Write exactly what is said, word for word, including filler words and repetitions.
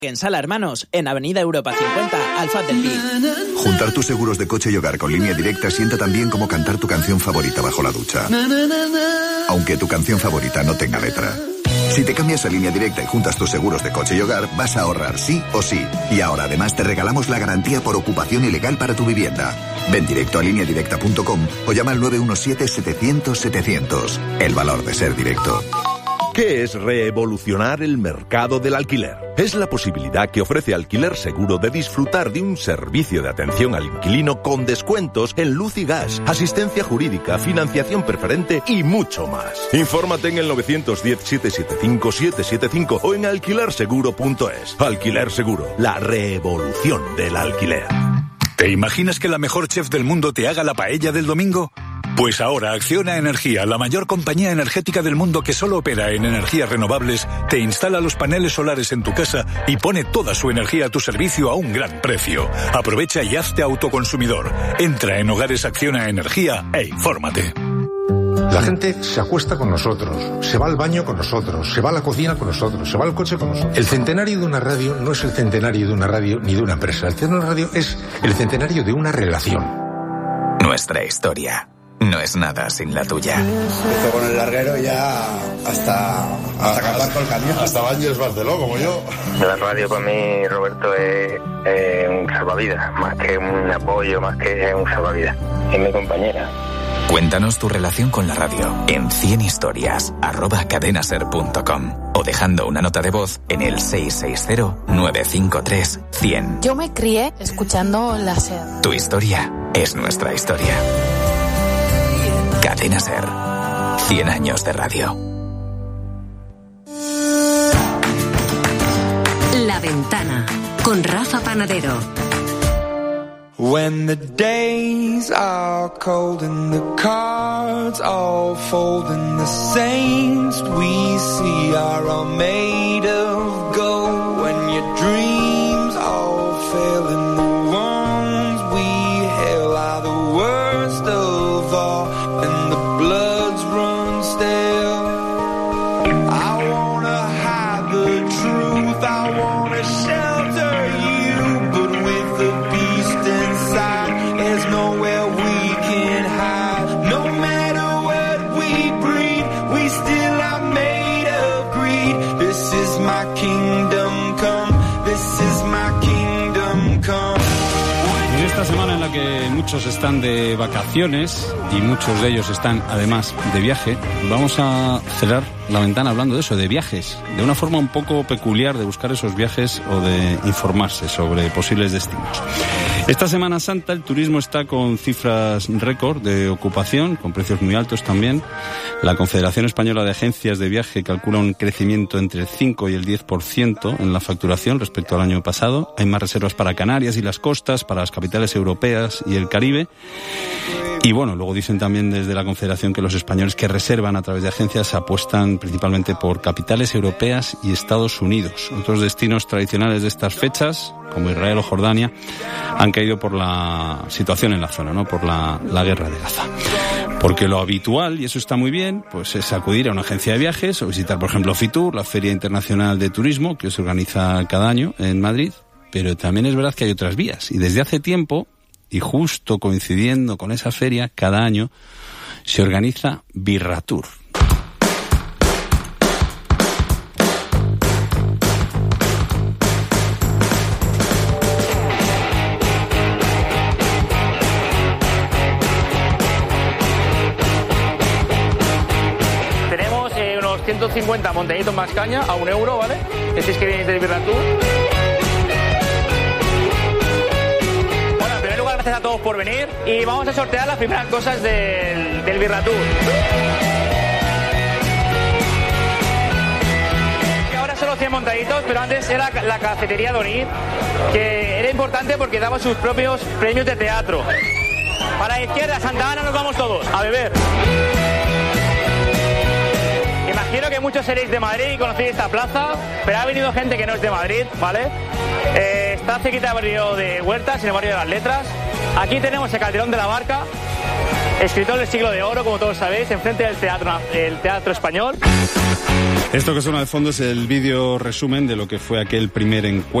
En Sala Hermanos, en Avenida Europa cincuenta, Alfaz del Pi. Juntar tus seguros de coche y hogar con Línea Directa sienta tan bien como cantar tu canción favorita bajo la ducha. Aunque tu canción favorita no tenga letra. Si te cambias a Línea Directa y juntas tus seguros de coche y hogar, vas a ahorrar sí o sí. Y ahora además te regalamos la garantía por ocupación ilegal para tu vivienda. Ven directo a línea directa punto com o llama al nueve uno siete, setecientos, setecientos. El valor de ser directo. ¿Qué es revolucionar el mercado del alquiler? Es la posibilidad que ofrece Alquiler Seguro de disfrutar de un servicio de atención al inquilino con descuentos en luz y gas, asistencia jurídica, financiación preferente y mucho más. Infórmate en el nueve uno cero, siete siete cinco, siete siete cinco o en alquiler seguro punto es. Alquiler Seguro, la revolución del alquiler. ¿Te imaginas que la mejor chef del mundo te haga la paella del domingo? Pues ahora Acciona Energía, la mayor compañía energética del mundo que solo opera en energías renovables, te instala los paneles solares en tu casa y pone toda su energía a tu servicio a un gran precio. Aprovecha y hazte autoconsumidor. Entra en Hogares Acciona Energía e infórmate. La gente se acuesta con nosotros, se va al baño con nosotros, se va a la cocina con nosotros, se va al coche con nosotros. El centenario de una radio no es el centenario de una radio ni de una empresa. El centenario de una radio es el centenario de una relación. Nuestra historia no es nada sin la tuya. Esto con el larguero ya hasta, hasta acabar con el camión. Hasta Baños Barceló, como yo. La radio para mí, Roberto, es, es un salvavidas, más que un apoyo, más que un salvavidas. Es mi compañera. Cuéntanos tu relación con la radio en cien historias arroba cadenaser punto com o dejando una nota de voz en el seis seis cero, nueve cinco tres, cien. Yo me crié escuchando la SER. Tu historia es nuestra historia. Cadena Ser. cien años de radio. La Ventana con Rafa Panadero. When the days are cold and the cards all fold and the saints we see are all made of gold, when your dreams all fail and the ones we hail are the worst of all and the bloods run stale. I wanna hide the truth, I wanna shelter you, but with the beast inside, there's nowhere we can hide. No matter what we breed, we still are made of greed. This is my kingdom come, this is my kingdom come. En esta semana en la que muchos están de vacaciones y muchos de ellos están además de viaje, vamos a cerrar la ventana hablando de eso, de viajes, de una forma un poco peculiar de buscar esos viajes o de informarse sobre posibles destinos. Esta Semana Santa el turismo está con cifras récord de ocupación, con precios muy altos también. La Confederación Española de Agencias de Viaje calcula un crecimiento entre el cinco y el diez por ciento en la facturación respecto al año pasado. Hay más reservas para Canarias y las costas, para las capitales europeas y el Caribe. Y bueno, luego dicen también desde la Confederación que los españoles que reservan a través de agencias apuestan principalmente por capitales europeas y Estados Unidos. Otros destinos tradicionales de estas fechas, como Israel o Jordania, han caído por la situación en la zona, ¿no? Por la, la guerra de Gaza. Porque lo habitual, y eso está muy bien, pues es acudir a una agencia de viajes o visitar, por ejemplo, FITUR, la Feria Internacional de Turismo, que se organiza cada año en Madrid. Pero también es verdad que hay otras vías. Y desde hace tiempo, y justo coincidiendo con esa feria, cada año se organiza Birratur. Tenemos eh, unos ciento cincuenta montañitos más caña a un euro, ¿vale? Decís que vienes del Birratur. Gracias a todos por venir y vamos a sortear las primeras cosas del, del Birratur. Ahora solo cien montaditos, pero antes era la cafetería Donir, que era importante porque daba sus propios premios de teatro. Para la izquierda, Santa Ana, nos vamos todos a beber. Imagino que muchos seréis de Madrid y conocéis esta plaza, pero ha venido gente que no es de Madrid, ¿vale? Eh, está cerquita del barrio de Huertas, en el barrio de las Letras. Aquí tenemos el Calderón de la Barca, escritor del siglo de oro, como todos sabéis, enfrente del teatro, el teatro español. Esto que suena de fondo es el vídeo resumen de lo que fue aquel primer encuentro